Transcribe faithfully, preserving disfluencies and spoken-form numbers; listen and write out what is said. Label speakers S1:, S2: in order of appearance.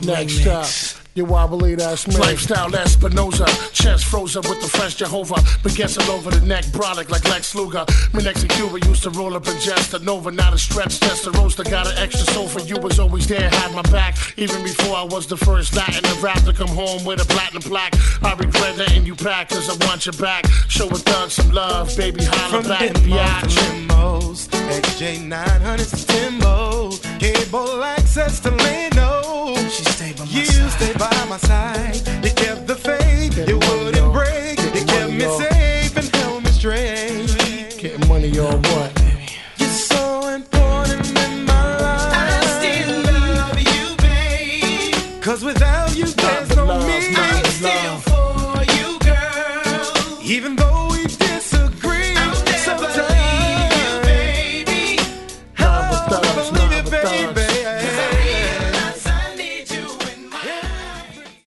S1: Next Remix. Up, you wobbly ass man. Lifestyle Espinoza, chest frozen with the fresh Jehovah. Baguettes all over the neck, brolic like Lex Luger. My next in Cuba used to roll up and just a Nova, not a stretch, just a roaster. Got an extra soul for you, was always there, had my back. Even before I was the first Latin to rap to come home with a platinum plaque. I regret letting you back, cause I want you back. Show a thug some love, baby, holla back, biatch.
S2: X J nine hundreds and Timbo, cable access to Leno.
S3: She stayed by my
S2: you
S3: side.
S2: stayed by my side. You kept the faith, you wouldn't break. You kept me safe and held me straight.
S1: Getting money or what?
S2: You're so important in my life.
S3: I still love you, babe.
S2: Cause without you, there's no
S1: love,
S2: me.
S1: love,
S3: I'm still.